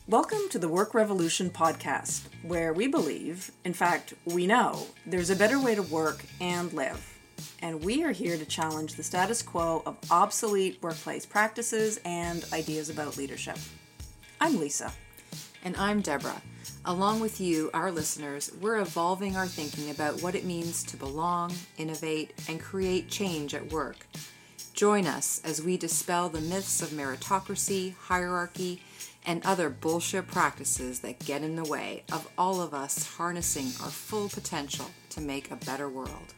Welcome to the Work Revolution podcast, where we believe, in fact, we know, there's a better way to work and live. And we are here to challenge the status quo of obsolete workplace practices and ideas about leadership. I'm Lisa. And I'm Deborah. Along with you, our listeners, we're evolving our thinking about what it means to belong, innovate, and create change at work. Join us as we dispel the myths of meritocracy, hierarchy, and other bullshit practices that get in the way of all of us harnessing our full potential to make a better world.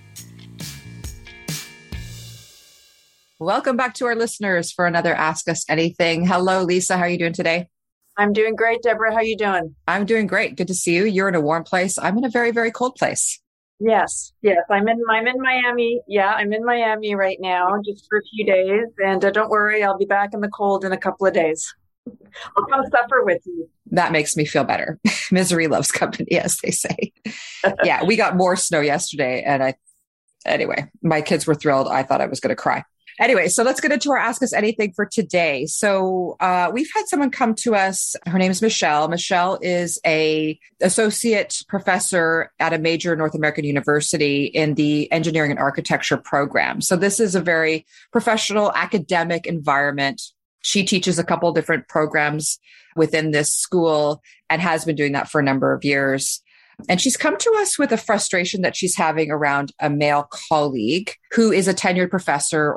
Welcome back to our listeners for another Ask Us Anything. Hello, Lisa. How are you doing today? I'm doing great, Deborah. How are you doing? I'm doing great. Good to see you. You're in a warm place. I'm in a very, very cold place. Yes. I'm in Miami. Yeah, I'm in Miami right now, just for a few days. And don't worry, I'll be back in the cold in a couple of days. I'll come suffer with you. That makes me feel better. Misery loves company, as they say. Yeah, we got more snow yesterday. And anyway, my kids were thrilled. I thought I was going to cry. Anyway, so let's get into our Ask Us Anything for today. So we've had someone come to us. Her name is Michelle. Michelle is a associate professor at a major North American university in the engineering and architecture program. So this is a very professional academic environment. She teaches a couple of different programs within this school and has been doing that for a number of years. And she's come to us with a frustration that she's having around a male colleague who is a tenured professor,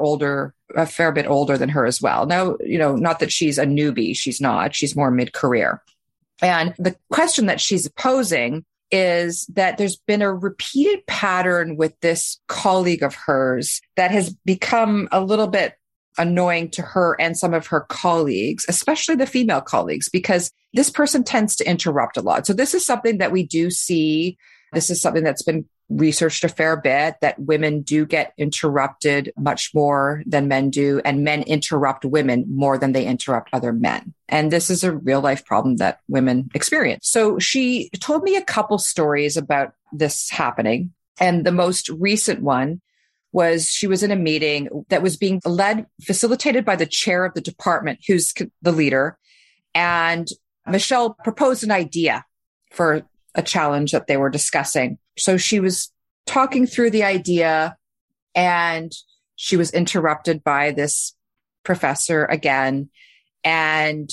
a fair bit older than her as well. Now, not that she's a newbie. She's not. She's more mid-career. And the question that she's posing is that there's been a repeated pattern with this colleague of hers that has become a little bit annoying to her and some of her colleagues, especially the female colleagues, because this person tends to interrupt a lot. So this is something that we do see. This is something that's been researched a fair bit, that women do get interrupted much more than men do, and men interrupt women more than they interrupt other men. And this is a real life problem that women experience. So she told me a couple stories about this happening. And the most recent one was she was in a meeting that was being facilitated by the chair of the department, who's the leader. And Michelle proposed an idea for a challenge that they were discussing. So she was talking through the idea and she was interrupted by this professor again. And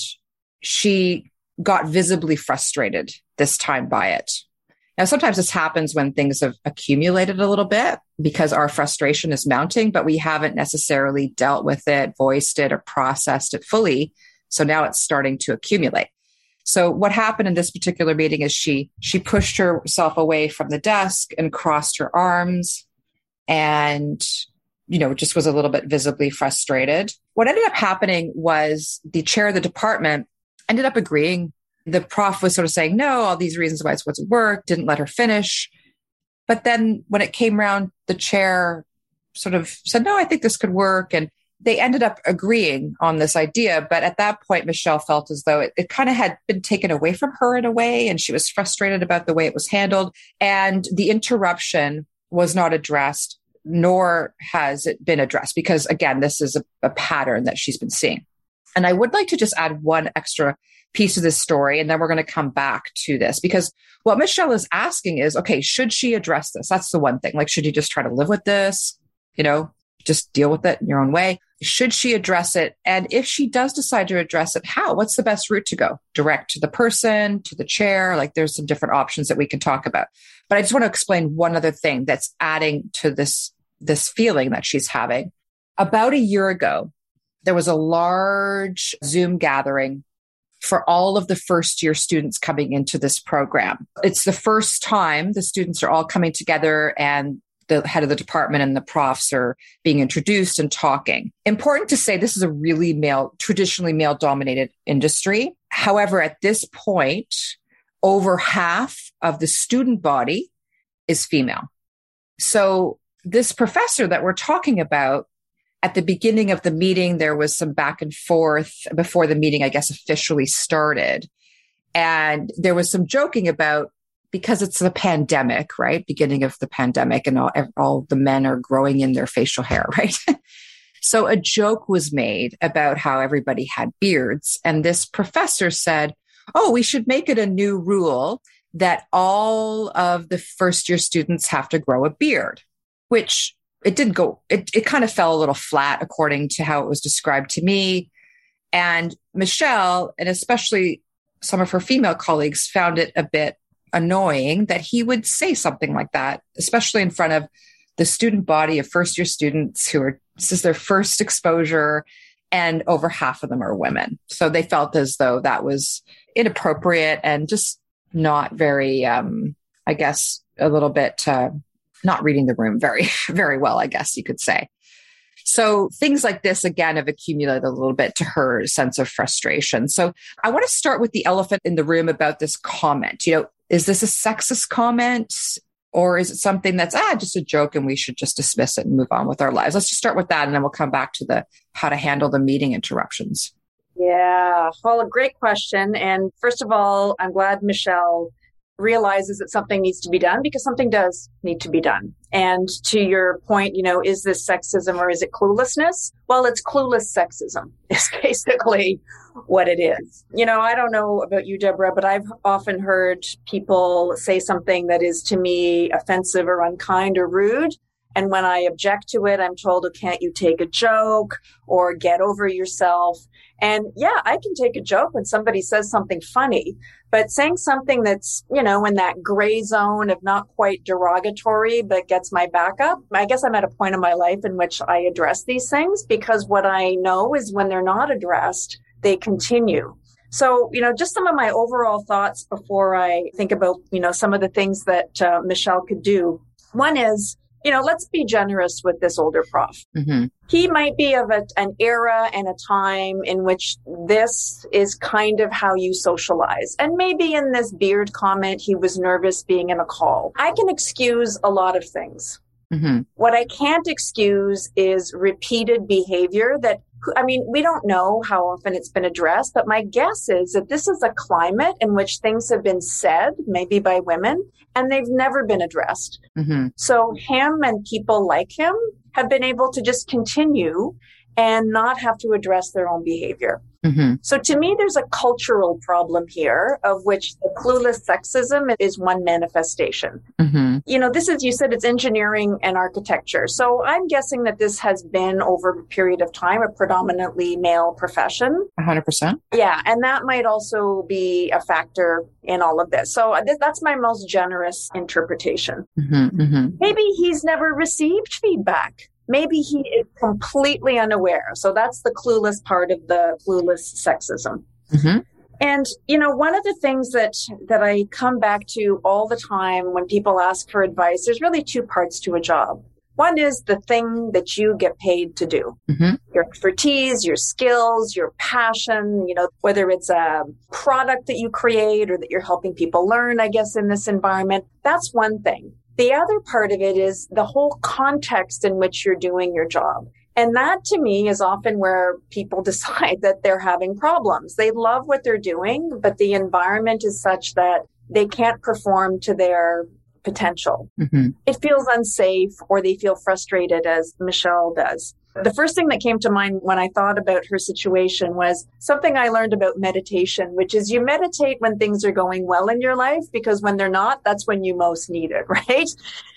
she got visibly frustrated this time by it. Now, sometimes this happens when things have accumulated a little bit because our frustration is mounting, but we haven't necessarily dealt with it, voiced it, or processed it fully. So now it's starting to accumulate. So what happened in this particular meeting is she pushed herself away from the desk and crossed her arms and, just was a little bit visibly frustrated. What ended up happening was the chair of the department ended up agreeing. The prof was sort of saying, no, all these reasons why it wasn't work, didn't let her finish. But then when it came around, the chair sort of said, no, I think this could work. And they ended up agreeing on this idea. But at that point, Michelle felt as though it kind of had been taken away from her in a way. And she was frustrated about the way it was handled. And the interruption was not addressed, nor has it been addressed. Because again, this is a pattern that she's been seeing. And I would like to just add one extra piece of this story, and then we're going to come back to this, because what Michelle is asking is, okay, should she address this? That's the one thing. Like, should you just try to live with this? Just deal with it in your own way. Should she address it? And if she does decide to address it, how? What's the best route to go? Direct to the person, to the chair? Like, there's some different options that we can talk about. But I just want to explain one other thing that's adding to this feeling that she's having. About a year ago, there was a large Zoom gathering for all of the first year students coming into this program. It's the first time the students are all coming together and the head of the department and the profs are being introduced and talking. Important to say, this is a really traditionally male-dominated industry. However, at this point, over half of the student body is female. So this professor that we're talking about, at the beginning of the meeting, there was some back and forth before the meeting, I guess, officially started. And there was some joking about, because it's the pandemic, right? Beginning of the pandemic, and all the men are growing in their facial hair, right? So a joke was made about how everybody had beards. And this professor said, oh, we should make it a new rule that all of the first year students have to grow a beard, which it kind of fell a little flat according to how it was described to me. And Michelle, and especially some of her female colleagues, found it a bit annoying that he would say something like that, especially in front of the student body of first year students this is their first exposure, and over half of them are women. So they felt as though that was inappropriate and just not very, I guess, a little bit not reading the room very, very well, I guess you could say. So things like this, again, have accumulated a little bit to her sense of frustration. So I want to start with the elephant in the room about this comment. Is this a sexist comment, or is it something that's just a joke and we should just dismiss it and move on with our lives? Let's just start with that, and then we'll come back to how to handle the meeting interruptions. Yeah, well, a great question. And first of all, I'm glad Michelle realizes that something needs to be done, because something does need to be done. And to your point, is this sexism or is it cluelessness? Well, it's clueless sexism is basically what it is. I don't know about you, Deborah, but I've often heard people say something that is to me offensive or unkind or rude. And when I object to it, I'm told, oh, can't you take a joke or get over yourself? And yeah, I can take a joke when somebody says something funny, but saying something that's, in that gray zone of not quite derogatory, but gets my back up. I guess I'm at a point in my life in which I address these things, because what I know is when they're not addressed, they continue. So, just some of my overall thoughts before I think about, some of the things that Michelle could do. One is, let's be generous with this older prof. Mm-hmm. He might be of an era and a time in which this is kind of how you socialize. And maybe in this beard comment, he was nervous being in a call. I can excuse a lot of things. Mm-hmm. What I can't excuse is repeated behavior we don't know how often it's been addressed, but my guess is that this is a climate in which things have been said, maybe by women, and they've never been addressed. Mm-hmm. So him and people like him have been able to just continue and not have to address their own behavior. Mm-hmm. So to me, there's a cultural problem here, of which the clueless sexism is one manifestation. Mm-hmm. This is, you said it's engineering and architecture. So I'm guessing that this has been over a period of time a predominantly male profession. 100%. Yeah. And that might also be a factor in all of this. So that's my most generous interpretation. Mm-hmm. Mm-hmm. Maybe he's never received feedback. Maybe he is completely unaware. So that's the clueless part of the clueless sexism. Mm-hmm. And, one of the things that I come back to all the time when people ask for advice, there's really two parts to a job. One is the thing that you get paid to do. Mm-hmm. Your expertise, your skills, your passion, whether it's a product that you create or that you're helping people learn, I guess, in this environment. That's one thing. The other part of it is the whole context in which you're doing your job. And that, to me, is often where people decide that they're having problems. They love what they're doing, but the environment is such that they can't perform to their potential. Mm-hmm. It feels unsafe, or they feel frustrated, as Michelle does. The first thing that came to mind when I thought about her situation was something I learned about meditation, which is you meditate when things are going well in your life, because when they're not, that's when you most need it, right?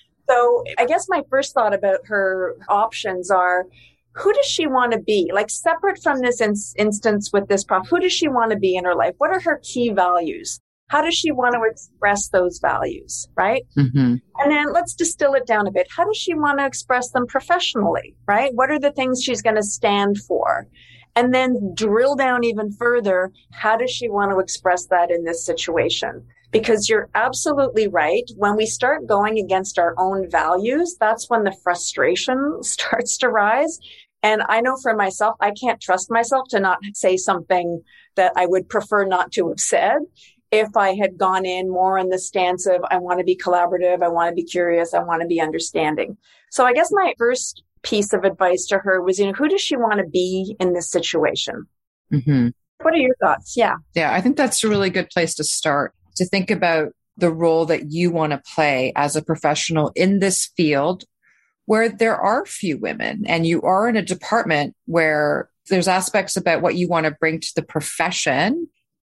So I guess my first thought about her options are, who does she want to be? Like, separate from this instance with this prof, who does she want to be in her life? What are her key values? How does she want to express those values, right? Mm-hmm. And then let's distill it down a bit. How does she want to express them professionally, right? What are the things she's going to stand for? And then drill down even further. How does she want to express that in this situation? Because you're absolutely right. When we start going against our own values, that's when the frustration starts to rise. And I know for myself, I can't trust myself to not say something that I would prefer not to have said. If I had gone in more on the stance of, I want to be collaborative, I want to be curious, I want to be understanding. So I guess my first piece of advice to her was, who does she want to be in this situation? Mm-hmm. What are your thoughts? Yeah. Yeah, I think that's a really good place to start, to think about the role that you want to play as a professional in this field where there are few women, and you are in a department where there's aspects about what you want to bring to the profession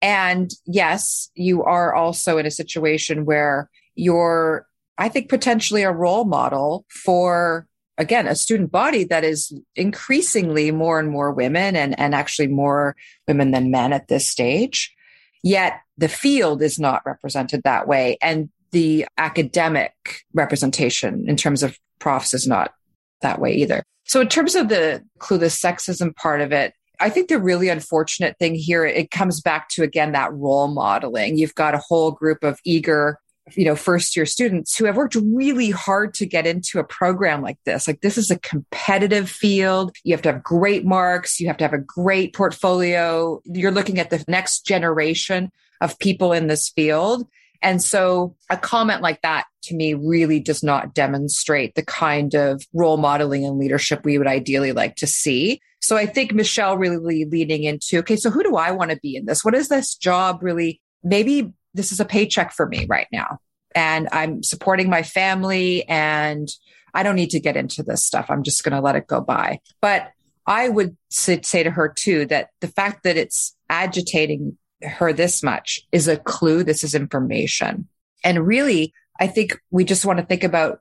And yes, you are also in a situation where you're, I think, potentially a role model for, again, a student body that is increasingly more and more women and actually more women than men at this stage. Yet the field is not represented that way. And the academic representation in terms of profs is not that way either. So in terms of the clueless sexism part of it, I think the really unfortunate thing here, it comes back to, again, that role modeling. You've got a whole group of eager, first year students who have worked really hard to get into a program like this. Like, this is a competitive field. You have to have great marks. You have to have a great portfolio. You're looking at the next generation of people in this field. And so a comment like that to me really does not demonstrate the kind of role modeling and leadership we would ideally like to see. So I think Michelle really leaning into, okay, so who do I want to be in this? What is this job really? Maybe this is a paycheck for me right now, and I'm supporting my family, and I don't need to get into this stuff. I'm just going to let it go by. But I would say to her too, that the fact that it's agitating her this much is a clue. This is information. And really, I think we just want to think about,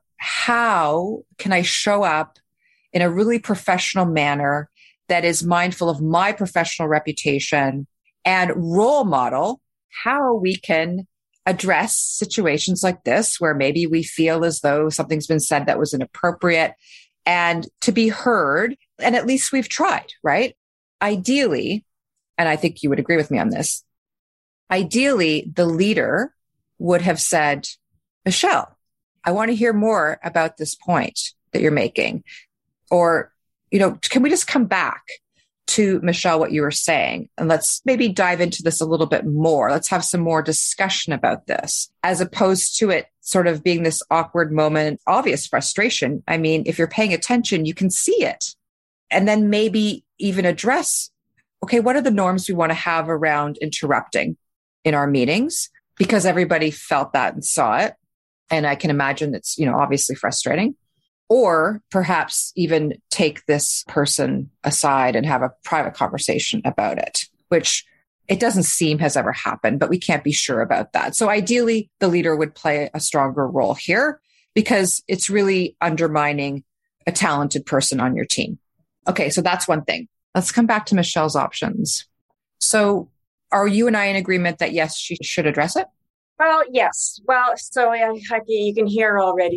how can I show up in a really professional manner that is mindful of my professional reputation and role model how we can address situations like this, where maybe we feel as though something's been said that was inappropriate, and to be heard. And at least we've tried, right? Ideally, and I think you would agree with me on this, ideally, the leader would have said, Michelle, I want to hear more about this point that you're making. Or, can we just come back to, Michelle, what you were saying? And let's maybe dive into this a little bit more. Let's have some more discussion about this, as opposed to it sort of being this awkward moment, obvious frustration. I mean, if you're paying attention, you can see it. And then maybe even address, okay, what are the norms we want to have around interrupting in our meetings? Because everybody felt that and saw it. And I can imagine it's, obviously frustrating. Or perhaps even take this person aside and have a private conversation about it, which it doesn't seem has ever happened, but we can't be sure about that. So ideally, the leader would play a stronger role here, because it's really undermining a talented person on your team. Okay, so that's one thing. Let's come back to Michelle's options. So are you and I in agreement that yes, she should address it? Well, yes. Well, so you can hear already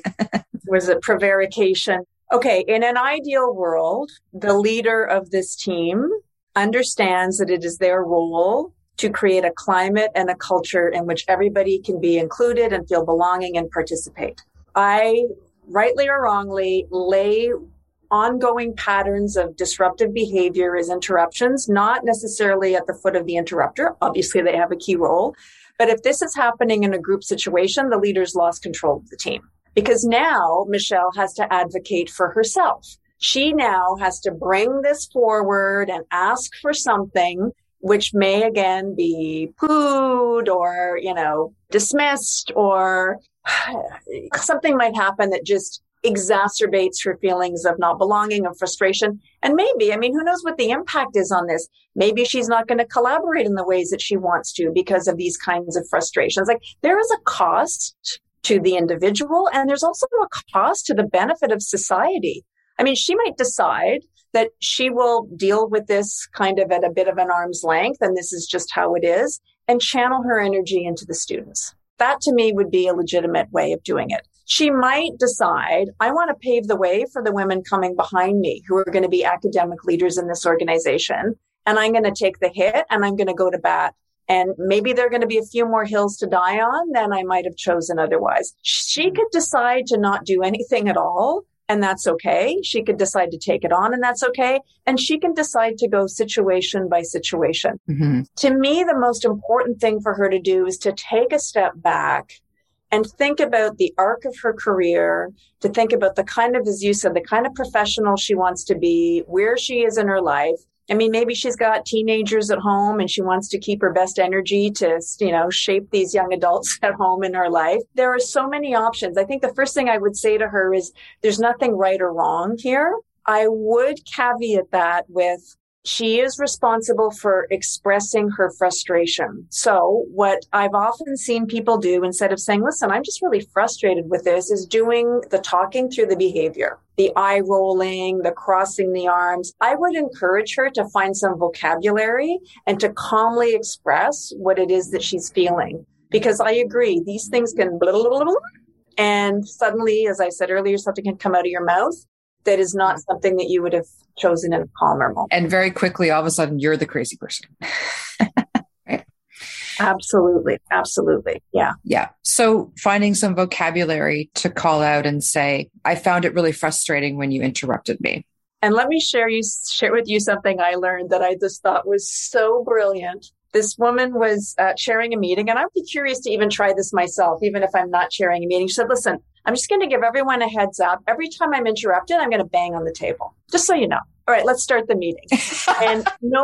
was it prevarication? Okay, in an ideal world, the leader of this team understands that it is their role to create a climate and a culture in which everybody can be included and feel belonging and participate. I, rightly or wrongly, lay ongoing patterns of disruptive behavior as interruptions, not necessarily at the foot of the interrupter. Obviously, they have a key role. But if this is happening in a group situation, the leader's lost control of the team. Because now Michelle has to advocate for herself. She now has to bring this forward and ask for something, which may again be pooed or, dismissed, or something might happen that just exacerbates her feelings of not belonging, of frustration. And maybe, who knows what the impact is on this? Maybe she's not going to collaborate in the ways that she wants to because of these kinds of frustrations. Like, there is a cost to the individual, and there's also a cost to the benefit of society. She might decide that she will deal with this kind of at a bit of an arm's length, and this is just how it is, and channel her energy into the students. That to me would be a legitimate way of doing it. She might decide, I want to pave the way for the women coming behind me who are going to be academic leaders in this organization, and I'm going to take the hit and I'm going to go to bat. And maybe there are going to be a few more hills to die on than I might have chosen otherwise. She could decide to not do anything at all, and that's okay. She could decide to take it on, and that's okay. And she can decide to go situation by situation. Mm-hmm. To me, the most important thing for her to do is to take a step back and think about the arc of her career, to think about the kind of, as you said, the kind of professional she wants to be, where she is in her life. Maybe she's got teenagers at home and she wants to keep her best energy to, shape these young adults at home in her life. There are so many options. I think the first thing I would say to her is there's nothing right or wrong here. I would caveat that with, she is responsible for expressing her frustration. So what I've often seen people do, instead of saying, listen, I'm just really frustrated with this, is doing the talking through the behavior, the eye rolling, the crossing the arms. I would encourage her to find some vocabulary and to calmly express what it is that she's feeling. Because I agree, these things can blah, blah, blah, blah, and suddenly, as I said earlier, something can come out of your mouth that is not something that you would have chosen in a calmer moment. And very quickly, all of a sudden, you're the crazy person. Right? Absolutely. Absolutely. Yeah. Yeah. So finding some vocabulary to call out and say, I found it really frustrating when you interrupted me. And let me share with you something I learned that I just thought was so brilliant. This woman was chairing a meeting, and I'd be curious to even try this myself, even if I'm not chairing a meeting. She said, listen, I'm just going to give everyone a heads up. Every time I'm interrupted, I'm going to bang on the table, just so you know. All right, let's start the meeting. And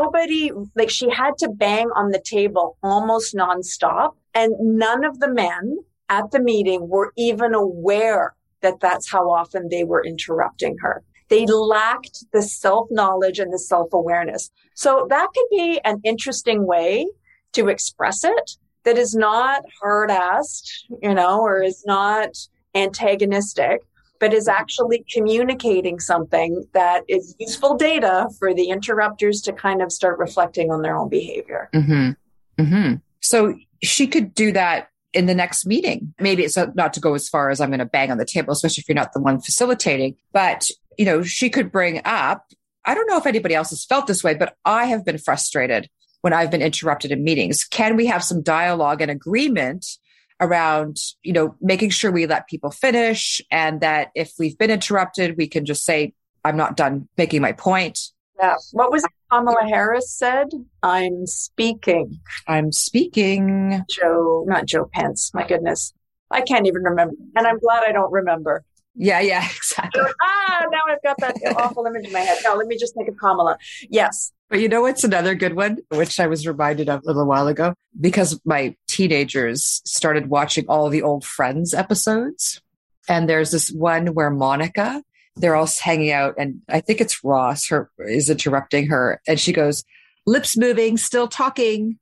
she had to bang on the table almost nonstop. And none of the men at the meeting were even aware that that's how often they were interrupting her. They lacked the self-knowledge and the self-awareness. So that could be an interesting way to express it that is not hard-assed, or is not antagonistic, but is actually communicating something that is useful data for the interrupters to kind of start reflecting on their own behavior. Mm-hmm. Mm-hmm. So she could do that in the next meeting. Maybe it's not to go as far as I'm going to bang on the table, especially if you're not the one facilitating, but she could bring up, I don't know if anybody else has felt this way, but I have been frustrated when I've been interrupted in meetings. Can we have some dialogue and agreement around, making sure we let people finish, and that if we've been interrupted, we can just say, I'm not done making my point. Yeah. What was it Kamala Harris said? I'm speaking. Not Joe Pence. My goodness. I can't even remember. And I'm glad I don't remember. Yeah, exactly. Now I've got that awful image in my head. No, let me just think of Kamala. Yes. But what's another good one, which I was reminded of a little while ago, because my teenagers started watching all the old Friends episodes. And there's this one where Monica, they're all hanging out, and I think it's Ross is interrupting her. And she goes, lips moving, still talking.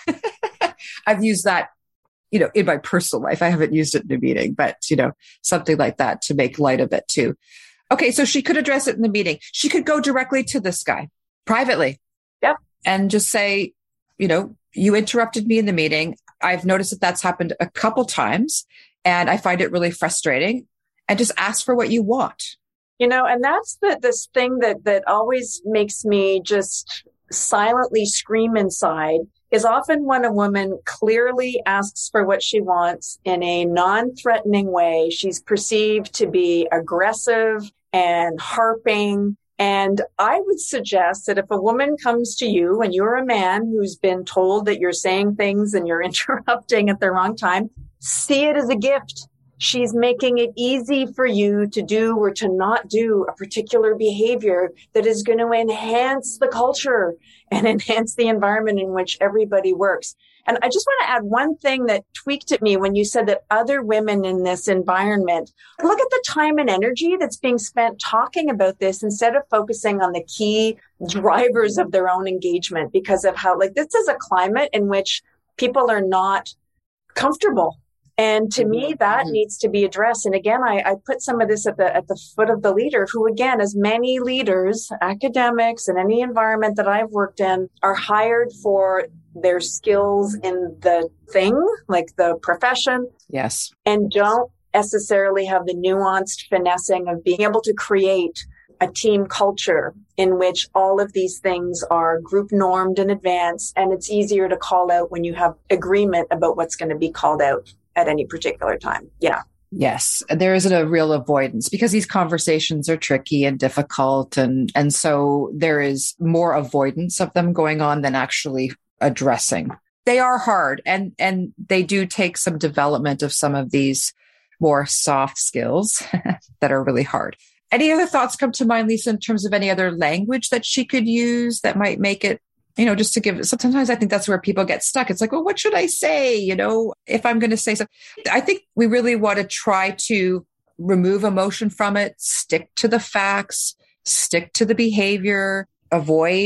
I've used that, in my personal life. I haven't used it in a meeting, but, something like that to make light of it too. Okay. So she could address it in the meeting. She could go directly to this guy privately. Yep. And just say, you interrupted me in the meeting. I've noticed that that's happened a couple times, and I find it really frustrating, and just ask for what you want. And that's this thing that always makes me just silently scream inside, is often when a woman clearly asks for what she wants in a non-threatening way, she's perceived to be aggressive and harping. And I would suggest that if a woman comes to you and you're a man who's been told that you're saying things and you're interrupting at the wrong time, see it as a gift. She's making it easy for you to do or to not do a particular behavior that is going to enhance the culture and enhance the environment in which everybody works. And I just want to add one thing that tweaked at me when you said that other women in this environment, look at the time and energy that's being spent talking about this instead of focusing on the key drivers of their own engagement, because of how, this is a climate in which people are not comfortable. And to me, that needs to be addressed. And again, I put some of this at the foot of the leader, who, again, as many leaders, academics, in any environment that I've worked in, are hired for their skills in the thing, like the profession. Yes. And don't necessarily have the nuanced finessing of being able to create a team culture in which all of these things are group normed in advance. And it's easier to call out when you have agreement about what's going to be called out at any particular time. Yeah. Yes. There isn't a real avoidance, because these conversations are tricky and difficult. And so there is more avoidance of them going on than actually addressing. They are hard, and they do take some development of some of these more soft skills that are really hard. Any other thoughts come to mind, Lisa, in terms of any other language that she could use that might make it, just to give, sometimes I think that's where people get stuck. It's like, well, what should I say? If I'm going to say something, I think we really want to try to remove emotion from it, stick to the facts, stick to the behavior, avoid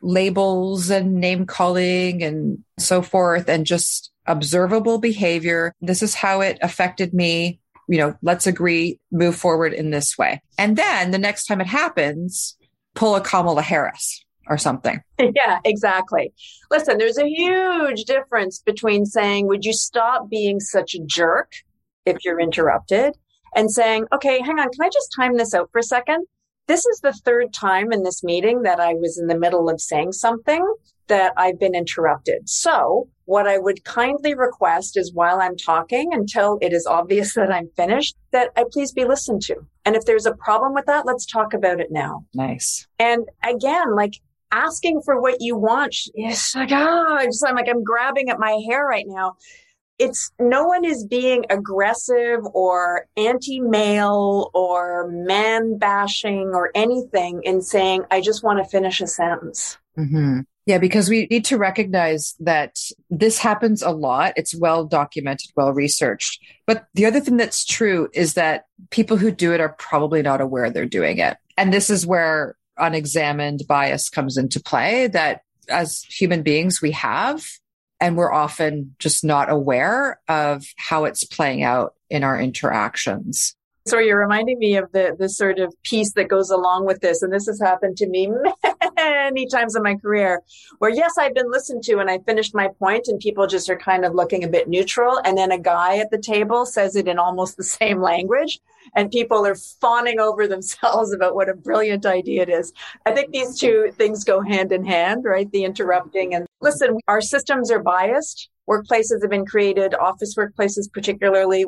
labels and name calling and so forth, and just observable behavior. This is how it affected me. Let's agree, move forward in this way. And then the next time it happens, pull a Kamala Harris or something. Yeah, exactly. Listen, there's a huge difference between saying, would you stop being such a jerk if you're interrupted, and saying, okay, hang on, can I just time this out for a second? This is the third time in this meeting that I was in the middle of saying something that I've been interrupted. So what I would kindly request is, while I'm talking, until it is obvious that I'm finished, that I please be listened to. And if there's a problem with that, let's talk about it now. Nice. And again, asking for what you want. It's I'm grabbing at my hair right now. It's no one is being aggressive or anti-male or man bashing or anything in saying, I just want to finish a sentence. Mm-hmm. Yeah, because we need to recognize that this happens a lot. It's well documented, well researched. But the other thing that's true is that people who do it are probably not aware they're doing it. And this is where unexamined bias comes into play, that as human beings we have, and we're often just not aware of how it's playing out in our interactions. So you're reminding me of the sort of piece that goes along with this. And this has happened to me many times in my career where, yes, I've been listened to and I finished my point and people just are kind of looking a bit neutral. And then a guy at the table says it in almost the same language and people are fawning over themselves about what a brilliant idea it is. I think these two things go hand in hand, right? The interrupting and listen, our systems are biased. Workplaces have been created, office workplaces particularly,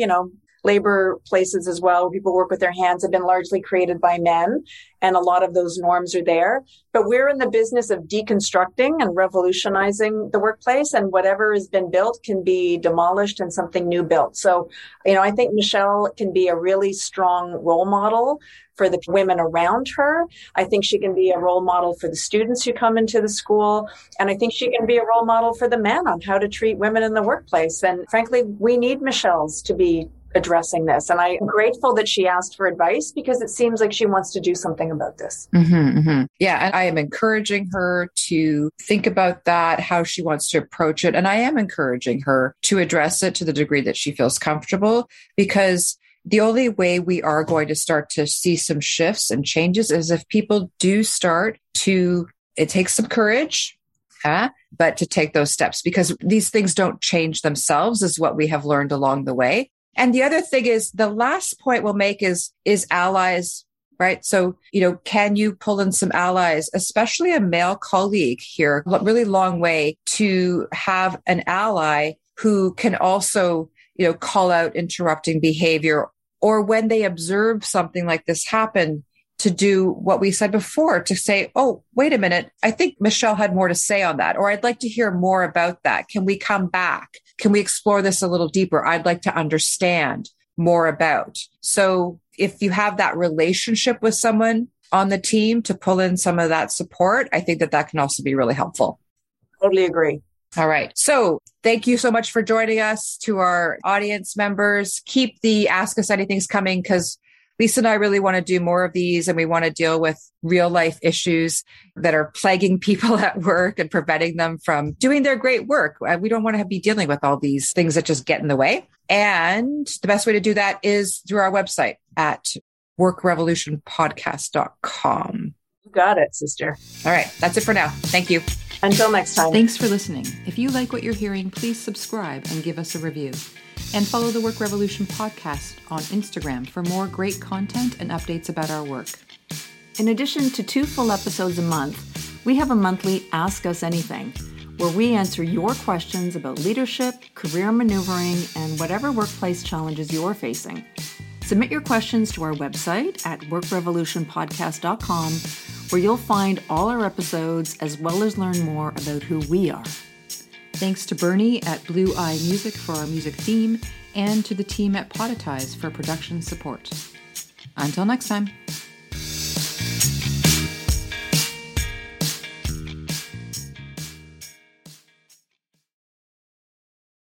labor places as well, where people work with their hands, have been largely created by men. And a lot of those norms are there. But we're in the business of deconstructing and revolutionizing the workplace, and whatever has been built can be demolished and something new built. So, I think Michelle can be a really strong role model for the women around her. I think she can be a role model for the students who come into the school. And I think she can be a role model for the men on how to treat women in the workplace. And frankly, we need Michelle's to be addressing this. And I'm grateful that she asked for advice because it seems like she wants to do something about this. Mm-hmm, mm-hmm. Yeah. And I am encouraging her to think about that, how she wants to approach it. And I am encouraging her to address it to the degree that she feels comfortable, because the only way we are going to start to see some shifts and changes is if people do start to, it takes some courage, but to take those steps, because these things don't change themselves, is what we have learned along the way. And the other thing is, the last point we'll make is allies, right? So, can you pull in some allies, especially a male colleague here, a really long way to have an ally who can also, call out interrupting behavior, or when they observe something like this happen, to do what we said before, to say, oh, wait a minute, I think Michelle had more to say on that, or I'd like to hear more about that. Can we come back? Can we explore this a little deeper? I'd like to understand more about. So if you have that relationship with someone on the team to pull in some of that support, I think that can also be really helpful. Totally agree. All right. So thank you so much for joining us. To our audience members, keep the Ask Us Anythings coming, because Lisa and I really want to do more of these, and we want to deal with real life issues that are plaguing people at work and preventing them from doing their great work. We don't want to be dealing with all these things that just get in the way. And the best way to do that is through our website at workrevolutionpodcast.com. You got it, sister. All right. That's it for now. Thank you. Until next time. Thanks for listening. If you like what you're hearing, please subscribe and give us a review. And follow the Work Revolution podcast on Instagram for more great content and updates about our work. In addition to 2 full episodes a month, we have a monthly Ask Us Anything, where we answer your questions about leadership, career maneuvering, and whatever workplace challenges you're facing. Submit your questions to our website at workrevolutionpodcast.com, where you'll find all our episodes as well as learn more about who we are. Thanks to Bernie at Blue Eye Music for our music theme, and to the team at Podetize for production support. Until next time.